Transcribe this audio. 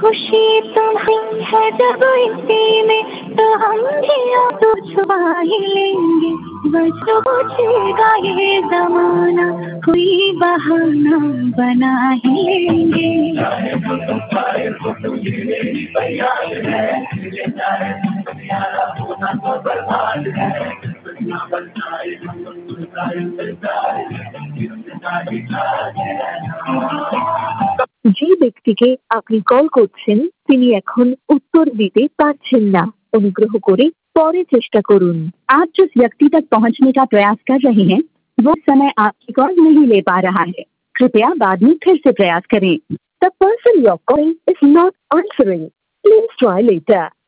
खुशी तुम्हें है जब इसी में, तो हम जिया तो छुपा ही लेंगे। बस सोचेगा ये जमाना, कोई बहाना बना ही लेंगे। যে ব্যক্তিকে আপনি কল করছেন তিনি এখন उत्तर দিতে পারছেন না। অনুগ্রহ করে পরে চেষ্টা করুন। आप जिस व्यक्ति तक पहुंचने का प्रयास कर रहे हैं वो समय आपकी कॉल नहीं ले पा रहा है। कृपया बाद में फिर से प्रयास करें। The person you're calling is not answering. Please try later.